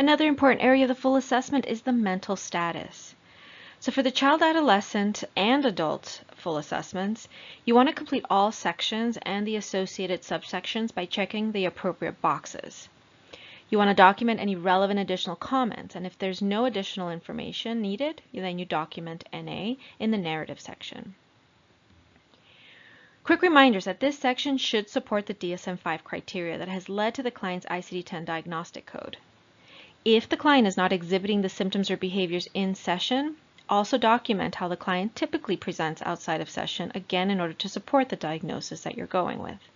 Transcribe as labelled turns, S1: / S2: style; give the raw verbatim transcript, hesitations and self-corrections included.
S1: Another important area of the full assessment is the mental status. So for the child, adolescent, and adult full assessments, you want to complete all sections and the associated subsections by checking the appropriate boxes. You want to document any relevant additional comments, and if there's no additional information needed, then you document N A in the narrative section. Quick reminders that this section should support the D S M five criteria that has led to the client's I C D ten diagnostic code. If the client is not exhibiting the symptoms or behaviors in session, also document how the client typically presents outside of session, again in order to support the diagnosis that you're going with.